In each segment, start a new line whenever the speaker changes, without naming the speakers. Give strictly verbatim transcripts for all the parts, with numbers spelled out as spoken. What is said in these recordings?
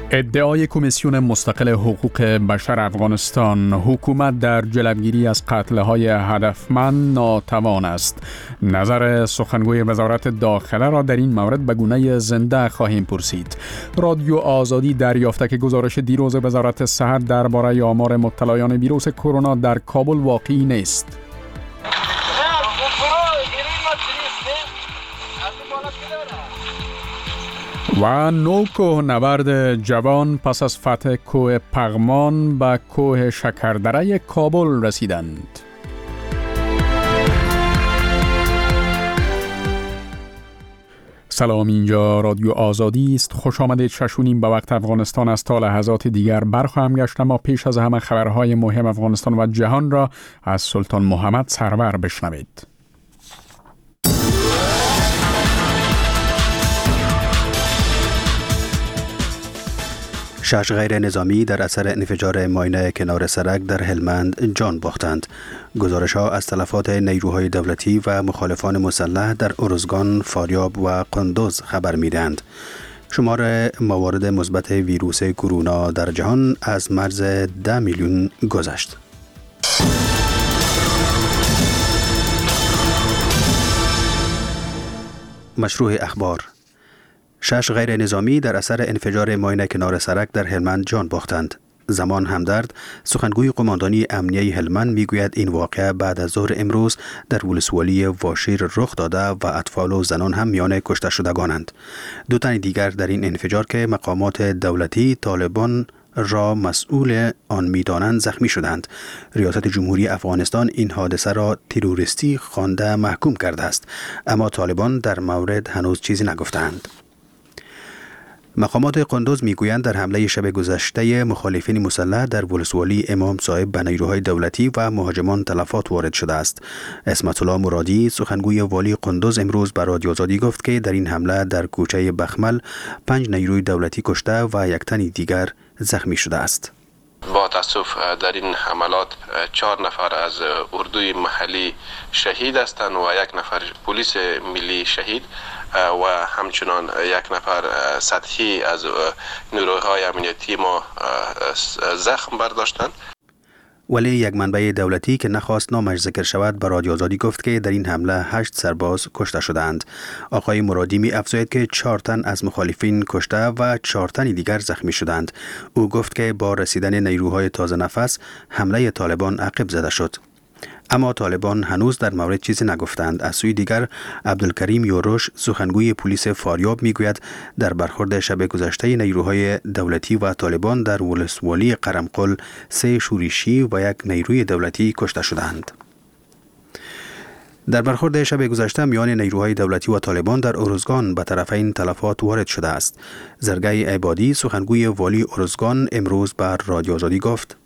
ادعای کمیسیون مستقل حقوق بشر افغانستان: حکومت در جلوگیری از قتل‌های هدفمند ناتوان است. نظر سخنگوی وزارت داخله را در این مورد به گونه زنده خواهیم پرسید. رادیو آزادی دریافته که گزارش دیروز وزارت صحت درباره آمار مبتلایان ویروس کرونا در کابل واقعی نیست. و نو کوهنورد جوان پس از فتح کوه پغمان به کوه شکردره کابل رسیدند. سلام، اینجا رادیو آزادی است. خوش آمدید. ششونیم به وقت افغانستان است. تا لحظات دیگر برخواهم گشت، اما پیش از همه خبرهای مهم افغانستان و جهان را از سلطان محمد سرور بشنوید.
شش غیر نظامی در اثر انفجار ماینه کنار سرک در هلمند جان باختند. گزارش‌ها از تلفات نیروهای دولتی و مخالفان مسلح در ارزگان، فاریاب و قندوز خبر می‌دهند. شمار موارد مثبت ویروس کرونا در جهان از مرز ده میلیون گذشت. مشروع اخبار: شش غیر نظامی در اثر انفجار ماینه کنار سرک در هلمند جان باختند. زمان همدرد، سخنگوی قماندانی امنیه هلمند میگوید این واقعه بعد از ظهر امروز در ولسوالی واشیر رخ داده و اطفال و زنان هم میان کشته شدگانند. دو تن دیگر در این انفجار که مقامات دولتی طالبان را مسئول آن میدانند زخمی شدند. ریاست جمهوری افغانستان این حادثه را تروریستی خوانده محکوم کرده است، اما طالبان در مورد هنوز چیزی نگفتند. مقامات قندوز میگویند در حمله شب گذشته مخالفین مسلح در ولسوالی امام صاحب به نیروهای دولتی و مهاجمان تلفات وارد شده است. عصمت الله مرادی، سخنگوی والی قندوز، امروز به رادیو آزادی گفت که در این حمله در کوچه بخمل پنج نیروی دولتی کشته و یک تن دیگر زخمی شده است.
با تاسف در این حملات چهار نفر از اردوی محلی شهید هستند و یک نفر پلیس ملی شهید و همچنان یک نفر سطحی از نیروهای امنیتی ما زخم برداشتند.
ولی یک منبع دولتی که نخواست نامش ذکر شود به رادیو آزادی گفت که در این حمله هشت سرباز کشته شدند. آقای مرادی می افزاید که چهار تن از مخالفین کشته و چهار تن دیگر زخمی شدند. او گفت که با رسیدن نیروهای تازه نفس حمله طالبان عقب زده شد. اما طالبان هنوز در مورد چیزی نگفتند. از سوی دیگر عبدالکریم یوروش، سخنگوی پلیس فاریاب، میگوید در برخورد شب گذشته نیروهای دولتی و طالبان در ولسوالی قرمقل سه شورشی و یک نیروی دولتی کشته شدند. در برخورد شب گذشته میان نیروهای دولتی و طالبان در ارزگان به طرفین تلفات وارد شده است. زرگای عبادی، سخنگوی والی ارزگان، امروز بر رادیو آزادی گفت: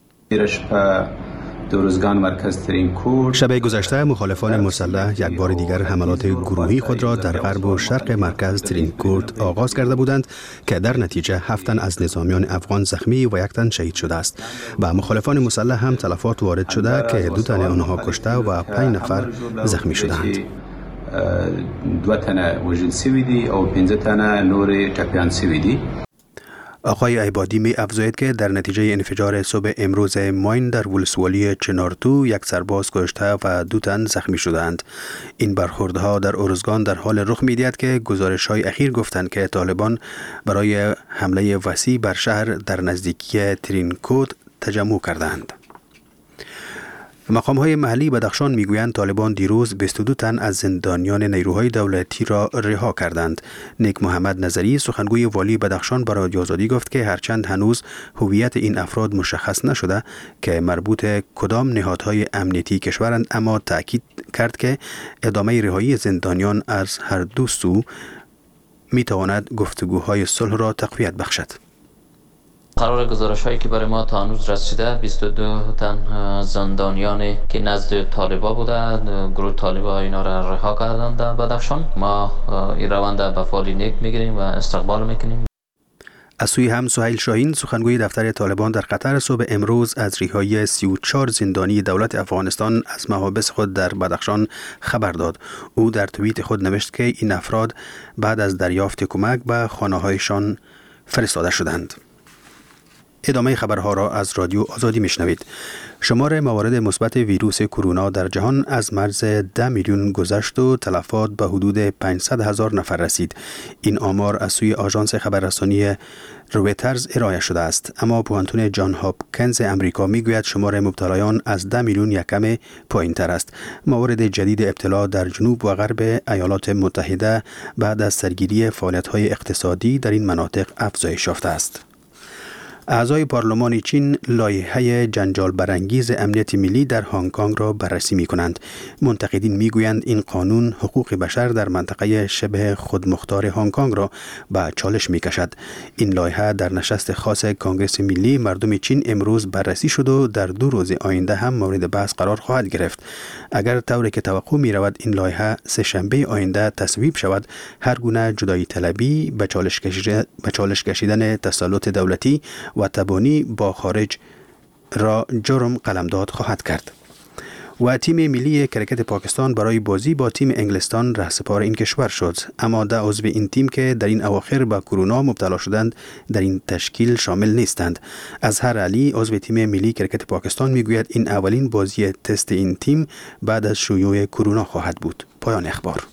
شب گذشته مخالفان مسلح یک بار دیگر حملات گروهی خود را در غرب و شرق مرکز ترینکورت آغاز کرده بودند که در نتیجه هفت تن از نظامیان افغان زخمی و یک تن شهید شده است. و مخالفان مسلح هم تلفات وارد شده که دو تن آنها کشته و پنج نفر زخمی شدند.
دو تن وژل شوي دي او پنځه تن نور ټپیان شوي دي.
آقای عبادی می افزاید که در نتیجه انفجار صبح امروز ماین در ولسوالی چنارتو یک سرباز کشته و دو تن زخمی شدند. این برخوردها در ارزگان در حال رخ می دهد که گزارش‌های اخیر گفتند که طالبان برای حمله وسیع بر شهر در نزدیکی ترینکوت تجمع کردند. مقام‌های محلی بدخشان میگویند طالبان دیروز بیست و دو تن از زندانیان نیروهای دولتی را رها کردند. نیک محمد نظری، سخنگوی والی بدخشان، به رادیو آزادی گفت که هرچند هنوز هویت این افراد مشخص نشده که مربوط کدام نهادهای امنیتی کشورند، اما تأکید کرد که ادامه رهایی زندانیان از هر دو سو میتواند گفتگوهای صلح را تقویت بخشد.
قرار گزارش هایی که برای ما تا هنوز رسیده، بیست و دو تن زندانیانی که نزد طالبا بودند، گروه طالبا اینا را رها کردند در بدخشان. ما این روند به فعال نیک میگیریم و استقبال میکنیم.
از سوی هم سهیل شاهین، سخنگوی دفتر طالبان در قطر، صبح امروز از رهایی سی و چهار زندانی دولت افغانستان از محابس خود در بدخشان خبر داد. او در توییت خود نوشت که این افراد بعد از دریافت کمک به خانه‌هایشان فرستاده شدند. ادامه خبرها را از رادیو آزادی میشنوید. شمار موارد مثبت ویروس کرونا در جهان از مرز ده میلیون گذشت و تلفات به حدود پانصد هزار نفر رسید. این آمار از سوی آژانس خبررسانی رویترز ارائه شده است، اما پوهنتون جان هاپکینز امریکا میگوید شمار مبتلایان از ده میلیون یک کم پایین تر است. موارد جدید ابتلا در جنوب و غرب ایالات متحده بعد از سرگیری فعالیت‌های اقتصادی در این مناطق افزایش یافته است. اعضای پارلمان چین لایحه جنجال برانگیز امنیت ملی در هنگ کنگ را بررسی می کنند. منتقدین می گویند این قانون حقوق بشر در منطقه شبه خودمختار هنگ کنگ را به چالش می کشد. این لایحه در نشست خاص کنگره ملی مردم چین امروز بررسی شد و در دو روز آینده هم مورد بحث قرار خواهد گرفت. اگر طوری که توقع می رود این لایحه سه شنبه آینده تصویب شود، هر گونه جدایی طلبی به چالش کشیدن, به چالش کشیدن تسلط دولتی و تبانی با خارج را جرم قلمداد خواهد کرد. و تیم ملی کرکت پاکستان برای بازی با تیم انگلستان رهسپار این کشور شد، اما ده عضو این تیم که در این اواخر به کرونا مبتلا شدند در این تشکیل شامل نیستند. اظهر علی عضو تیم ملی کرکت پاکستان میگوید این اولین بازی تست این تیم بعد از شیوع کرونا خواهد بود. پایان اخبار.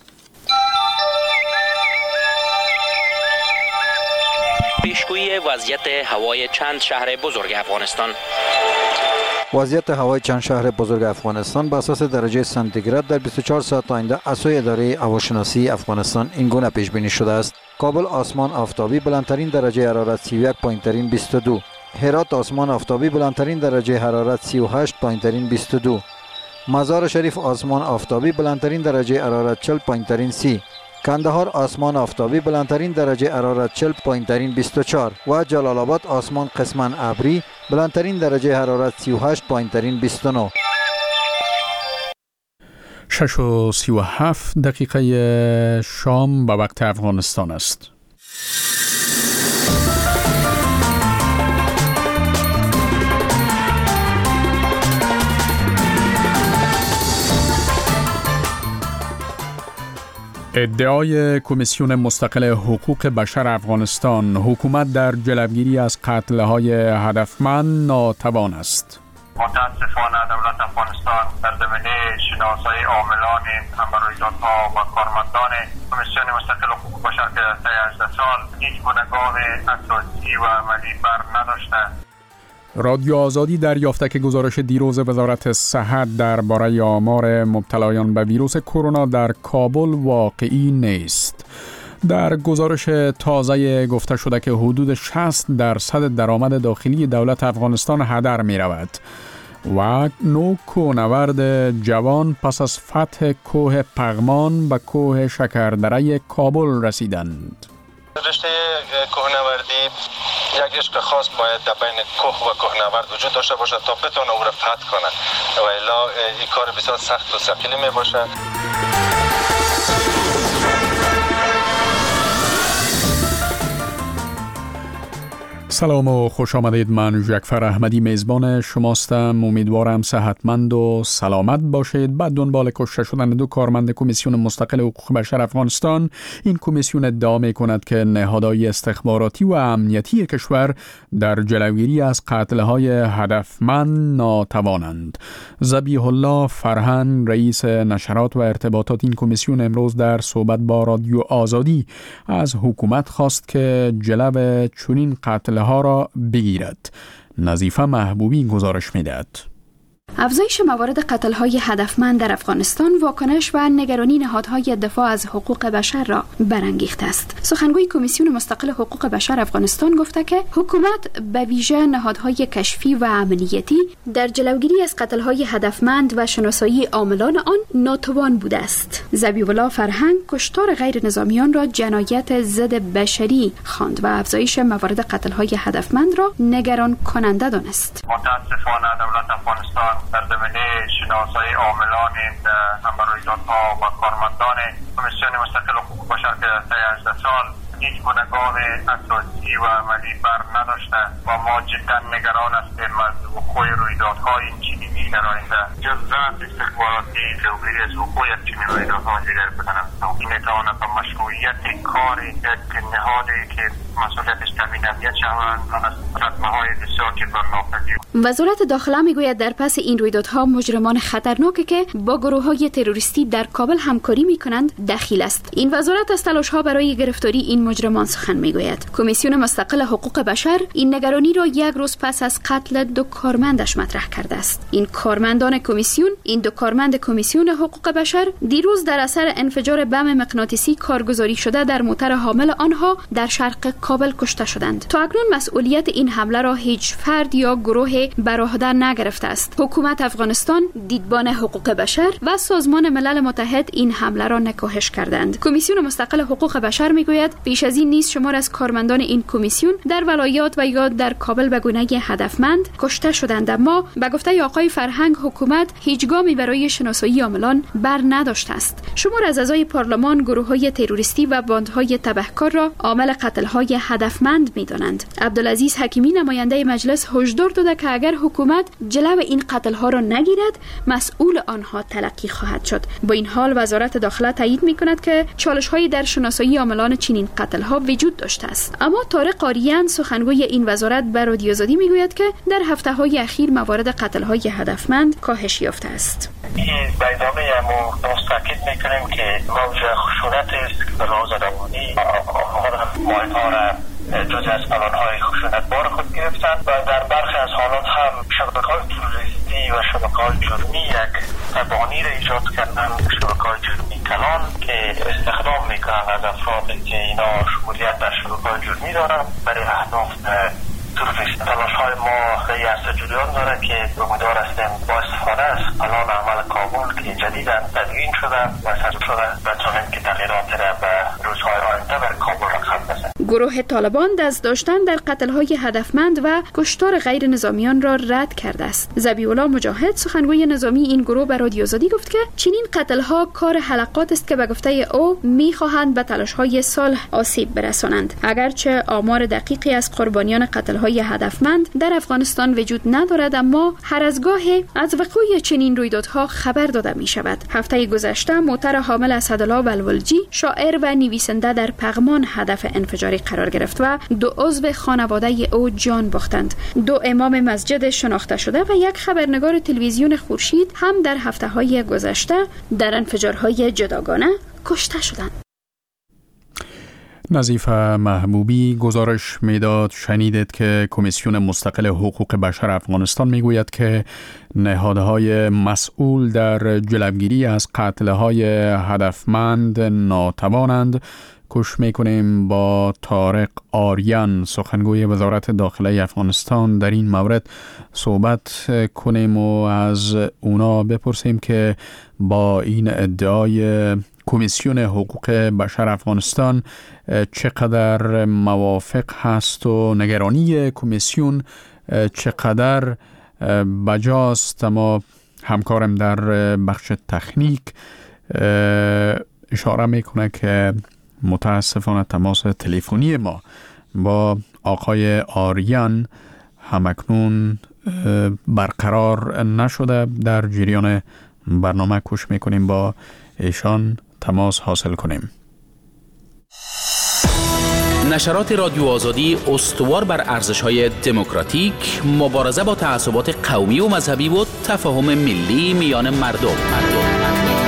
پیشگویی وضعیت هوای چند شهر بزرگ افغانستان.
وضعیت هوای چند شهر بزرگ افغانستان بر اساس درجه سانتیگراد در بیست و چهار ساعت آینده از سوی اداره هواشناسی افغانستان این گونه پیش بینی شده است: کابل آسمان آفتابی، بلندترین درجه حرارت سی و یک، پایینترین بیست و دو. هرات آسمان آفتابی، بلندترین درجه حرارت سی و هشت، پایینترین بیست و دو. مزار شریف آسمان آفتابی، بلندترین درجه حرارت چهل، پایینترین سی. کندهار آسمان آفتابی، بلندترین درجه حرارت چهل، پایینترین بیست و چهار. و جلال آباد آسمان قسماً ابری، بلندترین درجه حرارت سی و هشت، پایینترین بیست و نه.
شش و سی و هفت دقیقه شام به وقت افغانستان است. ادعای کمیسیون مستقل حقوق بشر افغانستان: حکومت در جلوگیری از قتل‌های هدفمند ناتوان است.
متاسفانه دولت افغانستان در زمینه شناسایی عاملان امبرویدادها و کارمندان کمیسیون مستقل حقوق بشر که در طی هجده سال هیچ گونه گام اساسی و عملی بر نداشته.
رادیو آزادی دریافته که گزارش دیروز وزارت صحت درباره آمار مبتلایان به ویروس کرونا در کابل واقعی نیست. در گزارش تازه گفته شده که حدود شصت درصد درآمد داخلی دولت افغانستان هدر می رود و نو کوهنورد جوان پس از فتح کوه پغمان به کوه شکردره کابل رسیدند.
رشته کوهنوردی یک عشق خاص باید در بین کوه و کوهنورد وجود داشته باشد تا بتونه او را فتح کنه و الا این کار بسیار سخت و ثقیل می باشد.
سلام و خوش آمدید. من جعفر احمدی میزبان شماستم. امیدوارم صحتمند و سلامت باشید. بعد دنبال کشته شدن دو کارمند کمیسیون مستقل حقوق بشر افغانستان، این کمیسیون ادعا می کند که نهادهای استخباراتی و امنیتی کشور در جلوگیری از قتل‌های هدفمند ناتوانند. ذبیح الله فرهنگ، رئیس نشرات و ارتباطات این کمیسیون، امروز در صحبت با رادیو آزادی از حکومت خواست که جلو چنین قتل ها را بگیرد. نظیفه محبوبی گزارش می‌دهد.
افزایش موارد قتل‌های هدفمند در افغانستان واکنش و نگرانی نهادهای دفاع از حقوق بشر را برانگیخته است. سخنگوی کمیسیون مستقل حقوق بشر افغانستان گفته که حکومت به ویژه نهادهای کشفی و امنیتی در جلوگیری از قتل‌های هدفمند و شناسایی عاملان آن ناتوان بوده است. ذبیح الله فرهنگ کشتار غیر نظامیان را جنایت ضد بشری خواند و افزایش موارد قتل‌های هدفمند را نگران کننده دانست.
متاسفانه دولت افغانستان در زمینه شناسایی عاملان امبرویدادها و کارمندان کمیسیون مستقل حقوق بشر که در طی هجده سال هیچ گونه گام اساسی و عملی بر نداشته و ما جدا نگران هستیم از وقوع رویدادهای چنینی در آینده. جز ضعف استخباراتی جلوگیری از وقوع چنین این رویدادها جگر بزنم. این میتواند به مشروعیت کار یک نهادی که مسئولیتش تامین امنیت شود از ردمه‌های بسیار جبران‌ناپذیر.
وزارت داخله میگوید در پس این رویدادها مجرمان خطرناکی که با گروه‌های تروریستی در کابل همکاری میکنند دخیل است. این وزارت از تلاش‌ها برای گرفتاری این مجرمان سخن میگوید. کمیسیون مستقل حقوق بشر این نگرانی را یک روز پس از قتل دو کارمندش مطرح کرده است. این کارمندان کمیسیون این دو کارمند کمیسیون حقوق بشر دیروز در اثر انفجار بم مغناطیسی کارگزاری شده در موتر حامل آنها در شرق کابل کشته شدند. تا اکنون مسئولیت این حمله را هیچ فرد یا گروه برعهده نگرفته است. حکومت افغانستان، دیدبان حقوق بشر و سازمان ملل متحد این حمله را نکوهش کردند. کمیسیون مستقل حقوق بشر میگوید پیش از این نیز شمار از کارمندان این کمیسیون در ولایات و یا در کابل به گونه هدفمند کشته شدند، اما به گفته آقای فرهنگ حکومت هیچ گامی برای شناسایی عاملان بر نداشته است. شمار از اعضای پارلمان گروه‌های تروریستی و باندهای تبهکار را عامل قتل‌های هدفمند می‌دانند. عبدالعزیز حکیمی نماینده مجلس هشدار داده که اگر حکومت جلو این قتل‌ها را نگیرد مسئول آنها تلقی خواهد شد. با این حال وزارت داخله تایید می‌کند که چالش‌هایی در شناسایی عاملان چنین قتل‌ها وجود داشته است. اما طارق آریان سخنگوی این وزارت به رادیو آزادی می‌گوید که در هفته‌های اخیر موارد قتل‌های هدفمند کاهش یافته است.
این ادامه ما تاکید می‌کنیم که موج خشونت است که به لحاظ روانی ماهی‌ها را جزء از پلان‌های خشونتبار خود گرفتند و در برخی از حالات هم شبکه‌های تروریستی و شبکه‌های جرمی یک تبانی را ایجاد کردن، شبکه‌های جرمی کلان که استخدام میکنن از افرادی که اینا شمولیت در شبکه‌های جرمی دارن برای اهداف تروریستی. تلاش‌های ما به یاسر جریان داره که امیدوار هستیم با استفاده از پلان عمل کابل که جدیداً تدوین شده و سازمان شده بتونیم که تغییرات را به روزهای آینده بر کابل رقم بزنیم.
گروه طالبان دست داشتن در قتل‌های هدفمند و کشتار غیر نظامیان را رد کرده است. ذبیح‌الله مجاهد سخنگوی نظامی این گروه به رادیو آزادی گفت که چنین قتل‌ها کار حلقات است که به گفته او می‌خواهند به تلاش‌های صلح آسیب برسانند. اگرچه آمار دقیقی از قربانیان قتل‌های هدفمند در افغانستان وجود ندارد، اما هر از گاهی از وقوع چنین رویدادها خبر داده می‌شود. هفته گذشته موتر حامل اسدالله بلولجی شاعر و نویسنده در پغمان هدف انفجاری قرار گرفت و دو عضو خانواده او جان باختند. دو امام مسجد شناخته شده و یک خبرنگار تلویزیون خورشید هم در هفته‌های گذشته در انفجارهای جداگانه کشته شدند.
نظیف محبوبی گزارش میداد شنیدید که کمیسیون مستقل حقوق بشر افغانستان میگوید که نهادهای مسئول در جلوگیری از قتل‌های هدفمند ناتوانند. کوشش میکنیم با طارق آریان سخنگوی وزارت داخله افغانستان در این مورد صحبت کنیم و از اونا بپرسیم که با این ادعای کمیسیون حقوق بشر افغانستان چقدر موافق هست و نگرانی کمیسیون چقدر بجاست. اما همکارم در بخش تکنیک اشاره میکنه که متاسفانه تماس تلفنی ما با آقای آریان همکنون برقرار نشده. در جریان برنامه کوشش میکنیم با ایشان تماس حاصل کنیم.
نشرات رادیو آزادی استوار بر ارزش‌های دموکراتیک، مبارزه با تعصبات قومی و مذهبی و تفاهم ملی میان مردم. مردم.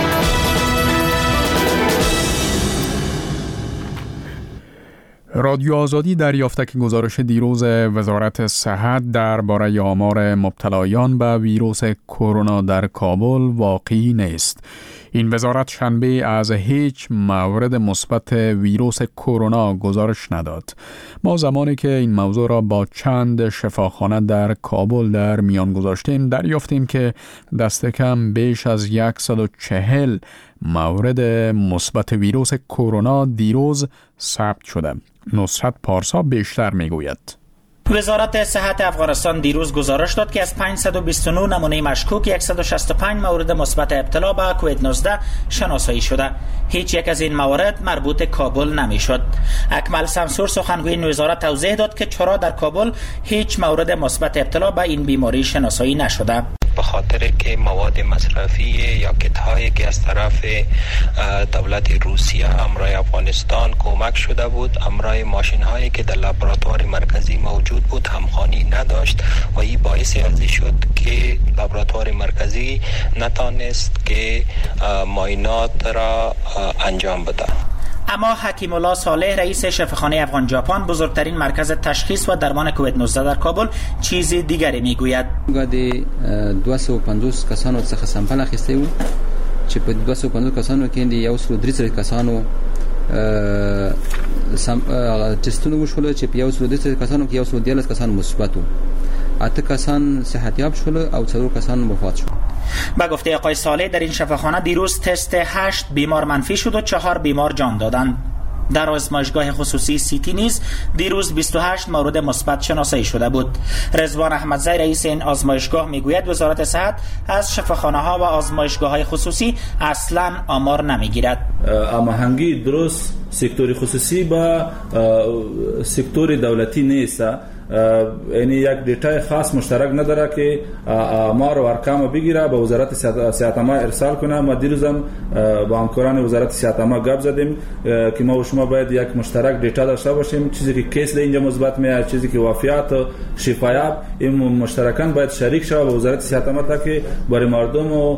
رادیو آزادی دریافته که گزارش دیروز وزارت صحت درباره آمار مبتلایان به ویروس کرونا در کابل واقعی نیست. این وزارت شنبه از هیچ مورد مثبت ویروس کرونا گزارش نداد. ما زمانی که این موضوع را با چند شفاخانه در کابل در میان گذاشتیم دریافتیم که دست کم بیش از صد و چهل مورد مثبت ویروس کرونا دیروز ثبت شده. نصرت پارسا بیشتر میگوید.
وزارت صحت افغانستان دیروز گزارش داد که از پانصد و بیست و نه نمونه مشکوک صد و شصت و پنج مورد مثبت ابتلا به کووید نوزده شناسایی شده. هیچ یک از این موارد مربوط کابل نمیشد. اکمل سمسور سخنگوی این وزارت توضیح داد که چرا در کابل هیچ مورد مثبت ابتلا به این بیماری شناسایی نشده.
به خاطر که مواد مصرفی یا کیت‌هایی که از طرف دولت روسیه امرای افغانستان کمک شده بود، امرای ماشین هایی که در لابراتوار مرکزی موجود بود همخوانی نداشت و این باعث ازی شد که لابراتوار مرکزی نتانست که معاینات را انجام بده.
اما حکیم الله صالح رئیس شفاخانه افغان ژاپن، بزرگترین مرکز تشخیص و درمان کووید نوزده در کابل، چیز دیگری میگوید.
گادی دویست و پنجاه کسانو څخه سامپل اخیسته و چې په دویست و پنځوس کسانو کې د یو سل درې کسانو سم تستونه وشول چې په یو سل درې کسانو کې یو سل دیارلس کسان مثبت وو، اته کسان صحتیاب شول او څلور کسان وفات شول.
با گفته آقای صالح در این شفاخانه دیروز تست هشت بیمار منفی شد و چهار بیمار جان دادند. در آزمایشگاه خصوصی سیتی نیز دیروز بیست و هشت مورد مثبت شناسایی شده بود. رضوان احمدزی رئیس این آزمایشگاه میگوید وزارت صحت از شفاخانه ها و آزمایشگاه های خصوصی اصلا آمار نمیگیرد.
هماهنگی درست سکتور خصوصی با سکتور دولتی نیست، یعنی یک دیتای خاص مشترک نداره که آمار و ارقام بگیره به وزارت صحت ما ارسال کنه. ما دیروزم با همکاران وزارت صحت ما گپ زدیم که ما و شما باید یک مشترک دیتا داشته باشیم، چیزی که کیس اینجا مثبت میاد، چیزی که وفیات و شفایاب، این مشترکاً باید شریک شود به وزارت صحت ما تا که برای مردم و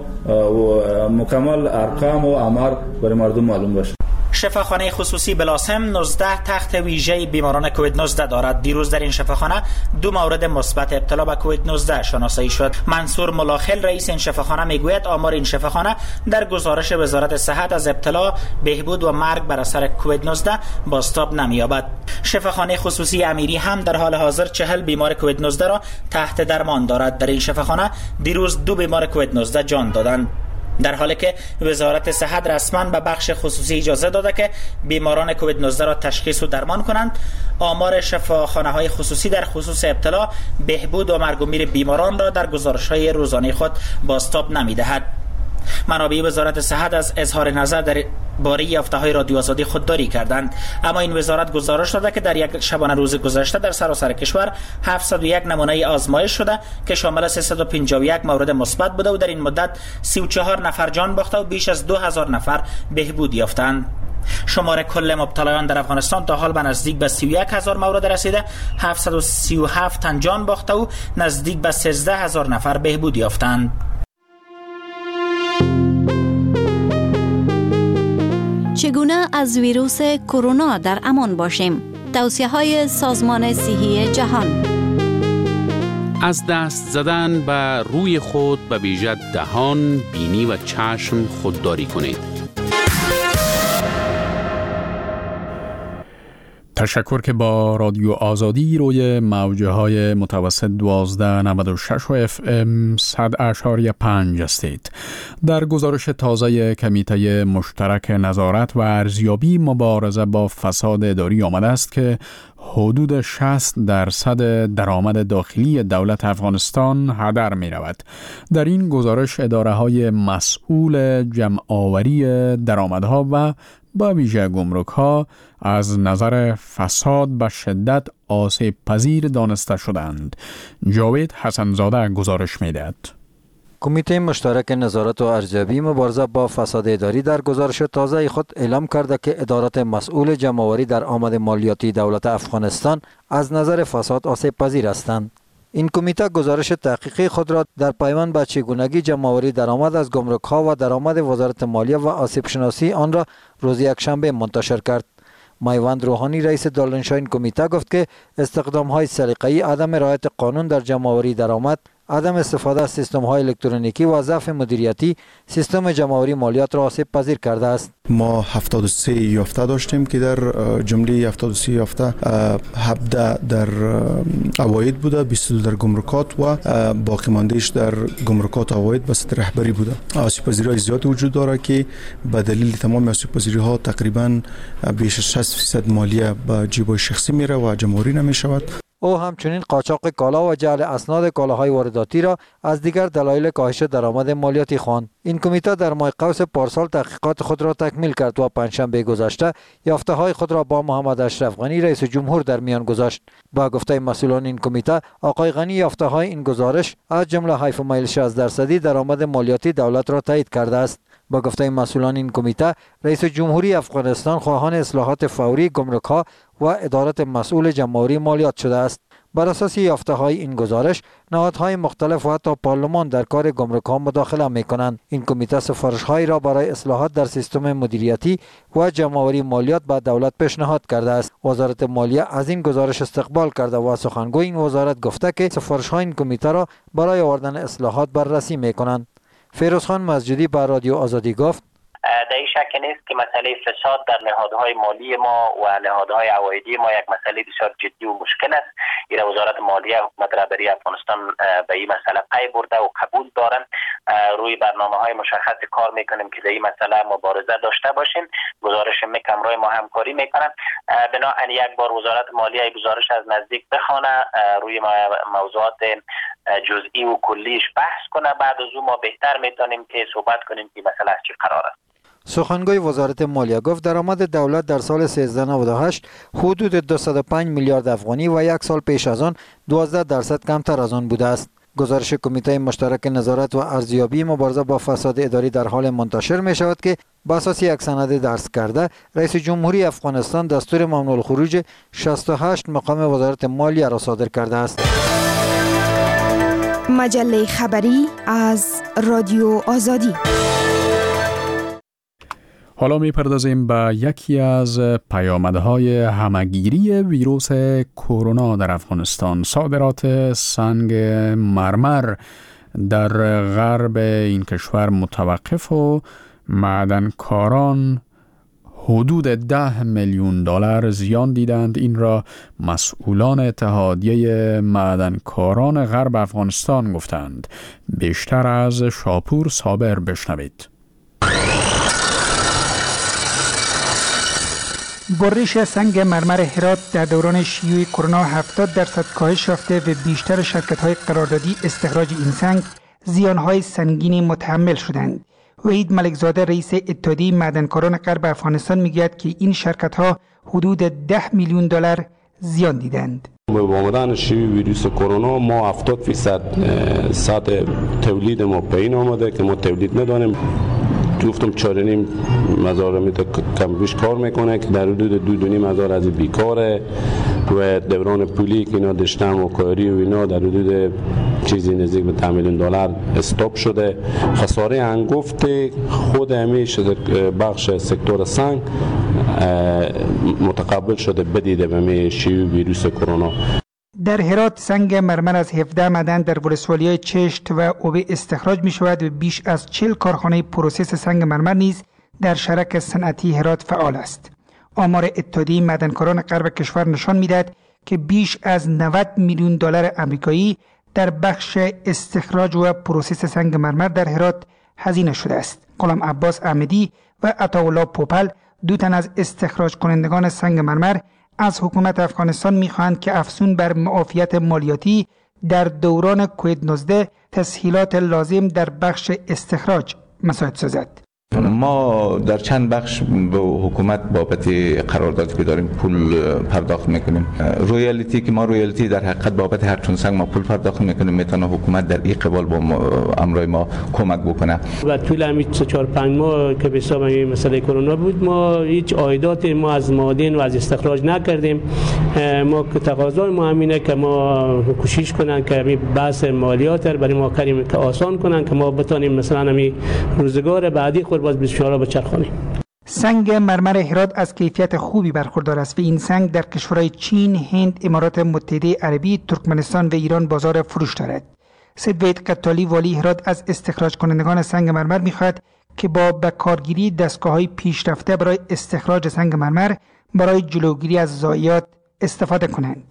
مکمل ارقام و آمار برای مردم معلوم باشه.
شفاخانه خصوصی بلاسم نوزده تخت ویژه بیماران کووید نوزده دارد. دیروز در این شفاخانه دو مورد مثبت ابتلا به کووید نوزده شناسایی شد. منصور ملاخل رئیس این شفاخانه میگوید آمار این شفاخانه در گزارش وزارت صحت از ابتلا، بهبود و مرگ بر اثر کووید نوزده بازتاب نمییابد. شفاخانه خصوصی امیری هم در حال حاضر چهل بیمار کووید نوزده را تحت درمان دارد. در این شفاخانه دیروز دو بیمار کووید نوزده جان دادند، در حالی که وزارت صحت رسما به بخش خصوصی اجازه داده که بیماران کووید نوزده را تشخیص و درمان کنند. آمار شفاخانه های خصوصی در خصوص ابتلا، بهبود و مرگ و میر بیماران را در گزارش های روزانه خود بازتاب نمیدهد. منابع وزارت صحت از اظهار نظر در باره یافته‌های رادیو آزادی خودداری کردند، اما این وزارت گزارش داده که در یک شبانه روز گذشته در سراسر کشور هفتصد و یک نمونه آزمایش شده که شامل سیصد و پنجاه و یک مورد مثبت بوده و در این مدت سی و چهار نفر جان باخته و بیش از دو هزار نفر بهبود یافتند. شمار کل مبتلایان در افغانستان تا حال به نزدیک به سی و یک هزار مورد رسیده، هفتصد و سی و هفت تن جان باخته و نزدیک به سیزده هزار نفر بهبود یافتند.
چگونه از ویروس کرونا در امان باشیم؟ توصیه‌های سازمان صحی جهان.
از دست زدن به روی خود به ویژه دهان، بینی و چشم خودداری کنید.
تشکر که با رادیو آزادی روی موجه های متوسط دوازده نود و شش و اف ام صد اشاری پنج هستید. در گزارش تازه کمیته مشترک نظارت و ارزیابی مبارزه با فساد اداری آمده است که حدود شصت درصد درآمد داخلی دولت افغانستان هدر می رود. در این گزارش اداره های مسئول جمع‌آوری درآمدها و با ویژه گمرک ها از نظر فساد به شدت آسیب پذیر دانسته شدند. جاوید حسنزاده گزارش می دهد.
کمیته مشترک نظارت و ارزیابی مبارزه با فساد اداری در گزارش تازه خود اعلام کرده که ادارات مسئول جمع‌آوری در آمد مالیاتی دولت افغانستان از نظر فساد آسیب پذیر هستند. این کمیته گزارش تحقیقی خود را در پیوند به چگونگی جمع‌آوری درآمد از گمرک‌ها و درآمد وزارت مالیه و آسیب شناسی آن را روز یکشنبه منتشر کرد. میوند روحانی رئیس دارالانشا این کمیته گفت که استخدام‌های سلیقه‌ای، عدم رعایت قانون در جمع‌آوری درآمد، عدم استفاده از سیستم‌های الکترونیکی و ضعف مدیریتی سیستم جمع‌آوری مالیات را آسیب پذیر کرده است.
ما هفتاد و سه یافته داشتیم که در جمله هفتاد و سه یافته هفده در عواید بوده، بیست و دو در گمرکات و باقی ماندهش در گمرکات عواید به سطح رهبری بوده. آسیب پذیری‌های زیاد وجود داره که به دلیل تمام آسیب پذیری‌ها تقریباً بیش از شصت درصد مالیه به جیب‌های شخصی میره و جمع‌آوری نمی‌شود.
او همچنین قاچاق کالا و جعل اسناد کالاهای وارداتی را از دیگر دلایل کاهش درآمد مالیاتی خواند. این کمیته در ماه قوس پارسال تحقیقات خود را تکمیل کرد و پنجشنبه گذشته یافته‌های خود را با محمد اشرف غنی رئیس جمهور در میان گذاشت. با گفته مسئولان این کمیته، آقای غنی یافته‌های این گزارش از جمله حیف و میل شصت درصدی درآمد مالیاتی دولت را تایید کرده است. با گفته مسئولان این کمیته، رئیس جمهوری افغانستان خواهان اصلاحات فوری گمرک‌ها و ادارت مسئول جمهوری مالیات شده است. بر اساس یافته‌های این گزارش، نهادهای مختلف و حتی پارلمان در کار گمرک‌ها مداخله می‌کنند. این کمیته سفارش‌هایی را برای اصلاحات در سیستم مدیریتی و جمع‌آوری مالیات به دولت پیشنهاد کرده است. وزارت مالیه از این گزارش استقبال کرده و سخنگوی این وزارت گفته که سفارش‌های این کمیته را برای آوردن اصلاحات بررسی می‌کنند. فیروزخان مسجدی با رادیو آزادی گفت:
در این شک نیست که مسئله فساد در نهادهای مالی ما و نهادهای عوایدی ما یک مسئله بسیار جدی و مشکل است. این وزارت مالیه حکومت رهبری افغانستان به این مسئله پی برده و قبول دارن. روی برنامه‌های مشخص کار میکنیم که در این مسئله مبارزه داشته باشیم. گزارش مک همراه ما همکاری میکنن. بنابراین یک بار وزارت مالیه گزارش از نزدیک بخونه، روی موضوعات جزئی و کلیش بحث کنه. بعد از اون ما بهتر میتونیم که صحبت کنیم که مسئله از چه قرار است.
سخنگوی وزارت مالیه گفت درآمد دولت در سال سیزده نود و هشت حدود دویست و پنج میلیارد افغانی و یک سال پیش از آن دوازده درصد کمتر از آن بوده است. گزارش کمیته مشترک نظارت و ارزیابی مبارزه با فساد اداری در حال منتشر می شود که بر اساس یک سند درج کرده، رئیس جمهوری افغانستان دستور ممنوع الخروج شصت و هشت مقام وزارت مالیه را صادر کرده است.
مجله خبری از رادیو آزادی.
حالا میپردازیم به یکی از پیامدهای همگیری ویروس کرونا در افغانستان. صادرات سنگ مرمر در غرب این کشور متوقف و معدنکاران حدود ده میلیون دلار زیان دیدند. این را مسئولان اتحادیه معدنکاران غرب افغانستان گفتند. بیشتر از شاپور صابر بشنوید.
بریش سنگ مرمر هرات در دوران شیوع کرونا هفتاد درصد کاهش یافته و بیشتر شرکت‌های قراردادی استخراج این سنگ زیان‌های سنگینی متحمل شدند. وحید ملکزاده رئیس اتحادیه معدنکاران غرب افغانستان میگوید که این شرکت‌ها حدود ده میلیون دلار زیان دیدند.
با آمدن شیوع ویروس کرونا ما هفتاد فیصد سطح تولید ما پایین آمده که ما تولید نداریم. گفتم چهار نیم مزار میتونه کم بیش کار میکنه که در حدود دو دو نیم هزار از بیکاره و دوران پولی که اینا داشتن و کاری و اینا در حدود چیزی نزدیک به ده میلیون دلار استاپ شده. خساره انگفت خود همیشه بخش سکتور سنگ متقبل شده بدیده به می شیوع ویروس کرونا.
در هرات سنگ مرمر از هفده معدن در ولسوالی‌های چشت و اوبه استخراج می شود و بیش از چهل کارخانه پروسس سنگ مرمر نیز در شرک صنعتی هرات فعال است. آمار اتحادیه معدنکاران غرب کشور نشان می‌دهد که بیش از نود میلیون دلار آمریکایی در بخش استخراج و پروسس سنگ مرمر در هرات هزینه شده است. غلام عباس احمدی و عطاالله پوپل دو تن از استخراج کنندگان سنگ مرمر از حکومت افغانستان می‌خواهند که افزون بر معافیت مالیاتی در دوران کووید نوزده تسهیلات لازم در بخش استخراج مساعد سازد.
ما در چند بخش به حکومت بابت قراردادی که داریم پول پرداخت میکنیم. رویالیتی که ما رویالیتی در حقیقت بابت هر تن سنگ ما پول پرداخت میکنیم، میتونه حکومت در این قبال با امرای ما کمک بکنه.
و طول همین چهار پنج ماه که به حساب این مسئله کرونا بود ما هیچ عایدات ما از معادن و از استخراج نکردیم. ما تقاضای ما همینه که ما کوشش کنن که همین بحث مالیات برای ما کریم که آسان کنن که ما بتونیم مثلا همین روزگار بعدی خود باز بسیارا بچرخانیم.
سنگ مرمر هرات از کیفیت خوبی برخوردار است و این سنگ در کشورهای چین، هند، امارات متحده عربی، ترکمنستان و ایران بازار فروش دارد. سید وحید قتالی والی هرات از استخراج کنندگان سنگ مرمر می‌خواهد که با بکارگیری دستگاه‌های پیشرفته برای استخراج سنگ مرمر برای جلوگیری از ضایعات استفاده کنند.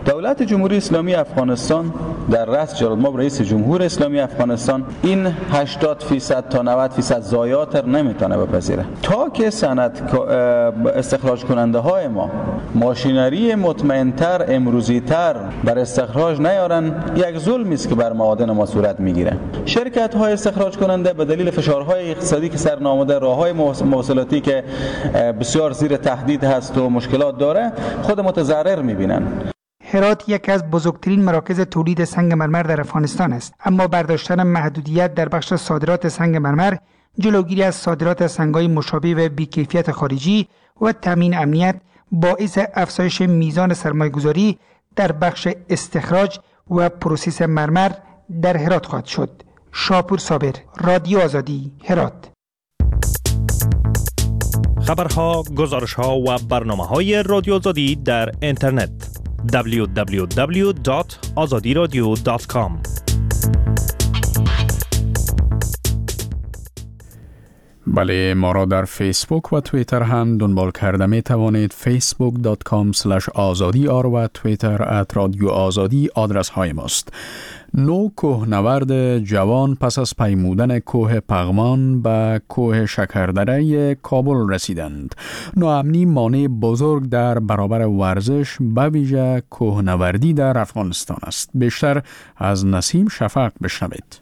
دولت جمهوری اسلامی افغانستان در رأس جلال‌المآب رئیس جمهور اسلامی افغانستان این هشتاد درصد تا نود درصد ضایعات را نمیتونه بپذیره. تا که صنعت استخراج کننده های ما ماشینری مطمئن‌تر امروزی‌تر بر استخراج نیارن، یک ظلمی است که بر معادن ما صورت میگیره. شرکت های استخراج کننده به دلیل فشارهای اقتصادی که سر نامده، راههای مواصلاتی که بسیار زیر تهدید هست و مشکلات داره، خود متضرر میبینن.
هرات یکی از بزرگترین مراکز تولید سنگ مرمر در افغانستان است، اما برداشتن محدودیت در بخش صادرات سنگ مرمر، جلوگیری از صادرات سنگ‌های مشابه و بی‌کیفیت خارجی و تامین امنیت باعث افزایش میزان سرمایه‌گذاری در بخش استخراج و پروسس مرمر در هرات خواهد شد. شاپور صابر، رادیو آزادی، هرات.
خبرها، گزارش‌ها و برنامه‌های رادیو آزادی در اینترنت دبلیو دبلیو دبلیو دات آزادی رادیو دات کام.
بله، ما را در فیسبوک و توییتر هم دنبال کرده می توانید. فیسبوک دات کام اسلش آزادی آر و توییتر ات رادیو آزادی آدرس های ماست. نو کوهنورد جوان پس از پیمودن کوه پغمان به کوه شکردره کابل رسیدند. ناامنی مانع بزرگ در برابر ورزش به ویژه کوهنوردی در افغانستان است. بیشتر از نسیم شفق بشنوید.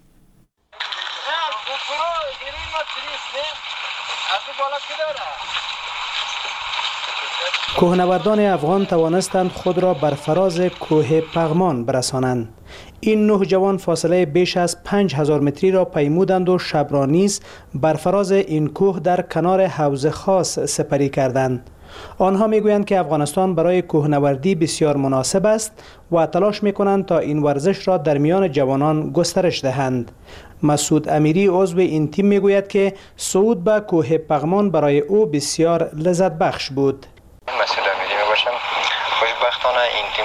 کوهنوردان افغان توانستند خود را بر فراز کوه پغمان برسانند. این نه جوان فاصله بیش از پنج هزار متری را پیمودند و شب را نیز بر فراز این کوه در کنار حوض خاص سپری کردند. آنها میگویند که افغانستان برای کوهنوردی بسیار مناسب است و تلاش میکنند تا این ورزش را در میان جوانان گسترش دهند. مسعود امیری عضو این تیم میگوید که صعود به کوه پغمان برای او بسیار لذت بخش بود.
مسعود امیری میباشم. خوشبختانه این تیم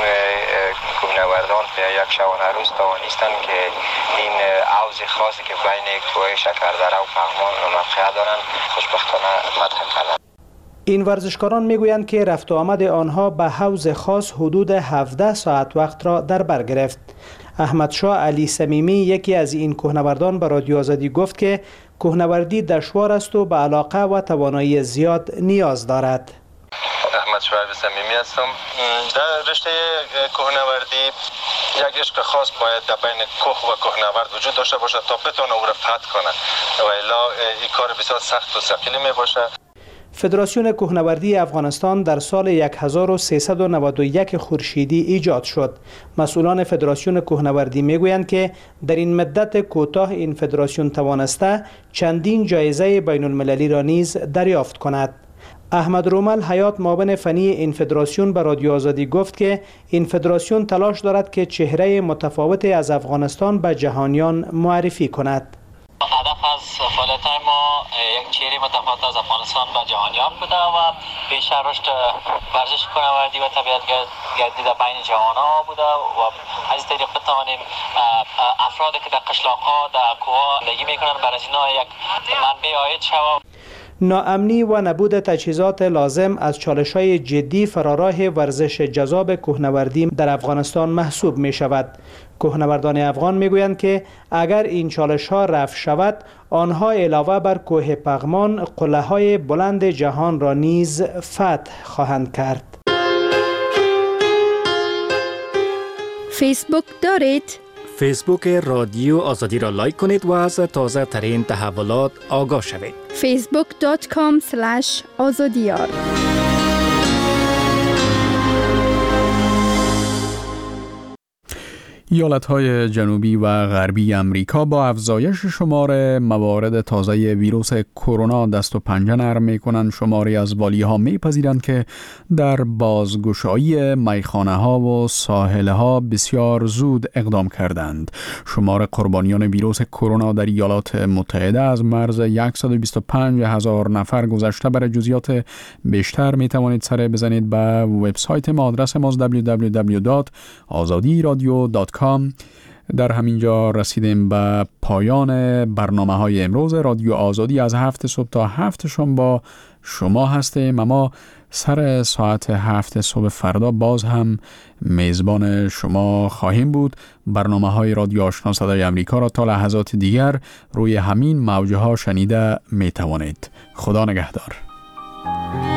کوهنوردان یک شبانه روز توانستند که این حوض خاصی که بین کوه شکردره و پغمان موقعیت دارند خوشبختانه فتح کردند.
این ورزشکاران میگویند که رفت و آمد آنها به حوض خاص حدود هفده ساعت وقت را در بر گرفت. احمد شاه علی صمیمی یکی از این کوهنوردان به رادیو آزادی گفت که کوهنوردی دشوار است و به علاقه و توانایی زیاد نیاز دارد.
احمد شاه علی صمیمی هستم. در رشته کوهنوردی یک عشق خاص باید در بین کوه و کوهنورد وجود داشته باشد تا بتونه او را فتح کنه و الا این کار بسیار سخت و ثقیل می باشه.
فدراسیون کوهنوردی افغانستان در سال هزار و سیصد و نود و یک خورشیدی ایجاد شد. مسئولان فدراسیون کوهنوردی میگویند که در این مدت کوتاه این فدراسیون توانسته چندین جایزه بین المللی را نیز دریافت کند. احمد رومل حیات معاون فنی این فدراسیون به رادیو آزادی گفت که این فدراسیون تلاش دارد که چهره متفاوتی از افغانستان به جهانیان معرفی کند.
هدف از فعالیت‌های ما یک چهره متفاوت از افغانستان به جهانیان بوده و بیشتر رشد ورزش کوهنوردی و طبیعت گردی در بین جوانان بوده و از این طریق بتوانیم افرادی که در قشلاق‌ها در کوه‌ها زندگی می‌کنند برای اینا یک منبع عاید شود.
ناامنی و نبود تجهیزات لازم از چالش‌های جدی فراراه ورزش جذاب کوهنوردی در افغانستان محسوب می‌شود. کوهنوردان افغان می‌گویند که اگر این چالش‌ها رفع شود، آنها علاوه بر کوه پغمان قله‌های بلند جهان را نیز فتح خواهند کرد.
فیسبوک دارید؟
فیسبوک رادیو آزادی را لایک کنید و از تازه ترین تحولات آگاه شوید.
فیسبوک دات کام اسلش آزادیار.
ایالت‌های جنوبی و غربی امریکا با افزایش شمار موارد تازه ویروس کرونا دست و پنجه نرم می‌کنند. شماری از والی‌ها می‌پذیرند که در بازگشایی میخانه‌ها و ساحل‌ها بسیار زود اقدام کردند. شمار قربانیان ویروس کرونا در ایالات متحده از مرز صد و بیست و پنج هزار نفر گذشته. برای جزئیات بیشتر می‌توانید سر بزنید به وبسایت ما. آدرس ما دبلیو دبلیو دبلیو دات آزادی رادیو دات کام. در همینجا رسیدیم به پایان برنامه های امروز رادیو آزادی. از هفت صبح تا هفت شام با شما هستیم، اما سر ساعت هفت صبح فردا باز هم میزبان شما خواهیم بود. برنامه های رادیو آشنا صدای امریکا را تا لحظات دیگر روی همین موجه ها شنیده می توانید. خدا نگهدار.